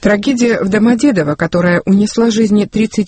Трагедия в Домодедово, которая унесла жизни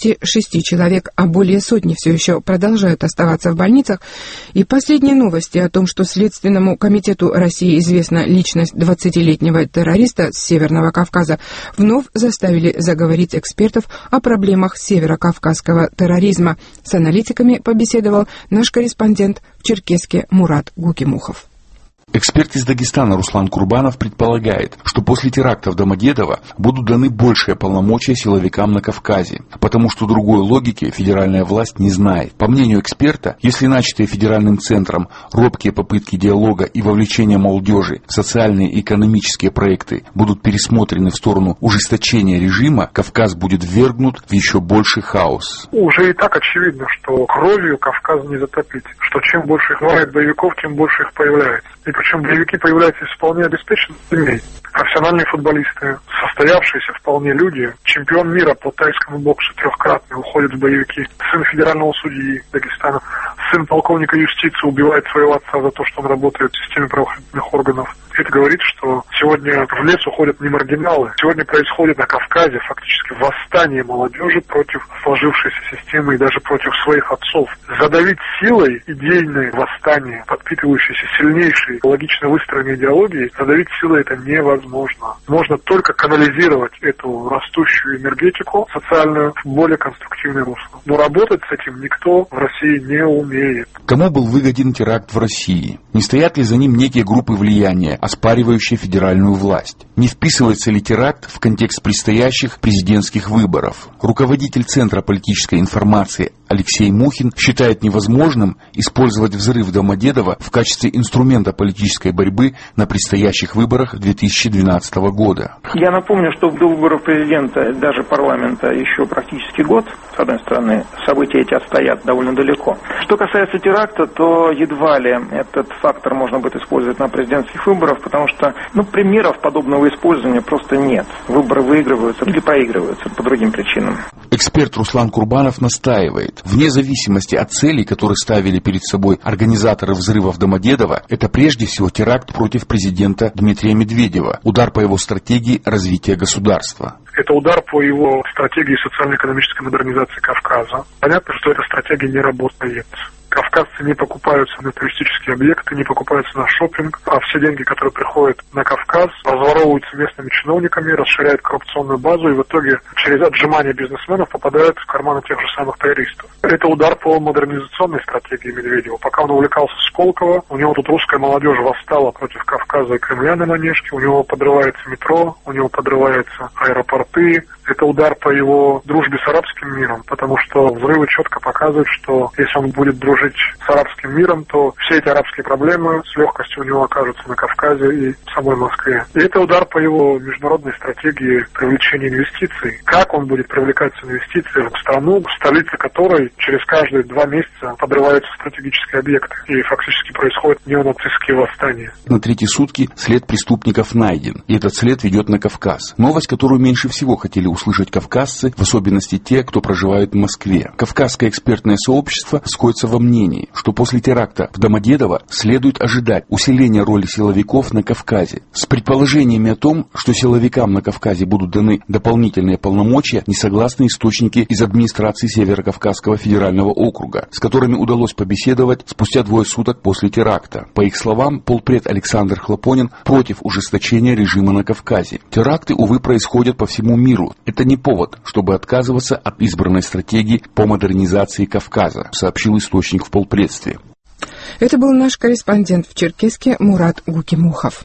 36 человек, а более сотни все еще продолжают оставаться в больницах, и последние новости о том, что Следственному комитету России известна личность 20-летнего террориста с Северного Кавказа, вновь заставили заговорить экспертов о проблемах северокавказского терроризма. С аналитиками побеседовал наш корреспондент в Черкесске Мурат Гукимухов. Эксперт из Дагестана Руслан Курбанов предполагает, что после теракта в Домодедово будут даны большие полномочия силовикам на Кавказе, потому что другой логики федеральная власть не знает. По мнению эксперта, если начатые федеральным центром робкие попытки диалога и вовлечения молодежи в социальные и экономические проекты будут пересмотрены в сторону ужесточения режима, Кавказ будет ввергнут в еще больший хаос. Уже и так очевидно, что кровью Кавказ не затопить, что чем больше их бывает боевиков, тем больше их появляется. И причем боевики появляются из вполне обеспеченных семей. Профессиональные футболисты, состоявшиеся вполне люди, чемпион мира по тайскому боксу трехкратный уходит в боевики, сын федерального судьи Дагестана, сын полковника юстиции убивает своего отца за то, что он работает в системе правоохранительных органов. Это говорит, что сегодня в лес уходят не маргиналы. Сегодня происходит на Кавказе фактически восстание молодежи против сложившейся системы и даже против своих отцов. Задавить силой идейное восстание, подпитывающееся сильнейшей, логично выстроенной идеологией, задавить силой это невозможно. Можно только канализировать эту растущую энергетику социальную в более конструктивное русло. Но работать с этим никто в России не умеет. Кому был выгоден теракт в России? Не стоят ли за ним некие группы влияния, оспаривающие федеральную власть? Не вписывается ли теракт в контекст предстоящих президентских выборов? Руководитель Центра политической информации Алексей Мухин считает невозможным использовать взрыв Домодедова в качестве инструмента политической борьбы на предстоящих выборах 2012 года. Я напомню, что до выборов президента, даже парламента, еще практически год. С одной стороны, события эти отстоят довольно далеко. Что касается теракта, то едва ли этот фактор можно будет использовать на президентских выборах, потому что примеров подобного использования просто нет. Выборы выигрываются или проигрываются по другим причинам. Эксперт Руслан Курбанов настаивает, вне зависимости от целей, которые ставили перед собой организаторы взрыва в Домодедово, это прежде всего теракт против президента Дмитрия Медведева, удар по его стратегии развития государства. Это удар по его стратегии социально-экономической модернизации Кавказа. Понятно, что эта стратегия не работает. Кавказцы не покупаются на туристические объекты, не покупаются на шопинг, а все деньги, которые приходят на Кавказ, разворовываются местными чиновниками, расширяют коррупционную базу и в итоге через отжимание бизнесменов попадают в карманы тех же самых террористов. Это удар по модернизационной стратегии Медведева. Пока он увлекался Сколково, у него тут русская молодежь восстала против Кавказа и Кремля на Манежке, у него подрывается метро, у него подрываются аэропорты. Это удар по его дружбе с арабским миром, потому что взрывы четко показывают, что если он будет дружить с арабским миром, то все эти арабские проблемы с легкостью у него окажутся на Кавказе и в самой Москве. И это удар по его международной стратегии привлечения инвестиций. Как он будет привлекать инвестиции в страну, в столице которой через каждые 2 месяца подрываются стратегические объекты и фактически происходят неонацистские восстания. На 3-е сутки след преступников найден, и этот след ведет на Кавказ. Новость, которую меньше всего хотели услышать кавказцы, в особенности те, кто проживает в Москве. Кавказское экспертное сообщество сходится во мнении, что после теракта в Домодедово следует ожидать усиления роли силовиков на Кавказе. С предположениями о том, что силовикам на Кавказе будут даны дополнительные полномочия, не согласны источники из администрации Северокавказского федерального округа, с которыми удалось побеседовать спустя 2 суток после теракта. По их словам, полпред Александр Хлопонин против ужесточения режима на Кавказе. Теракты, увы, происходят по всему миру. Это не повод, чтобы отказываться от избранной стратегии по модернизации Кавказа, сообщил источник в полпредстве. Это был наш корреспондент в Черкесске Мурат Гукимухов.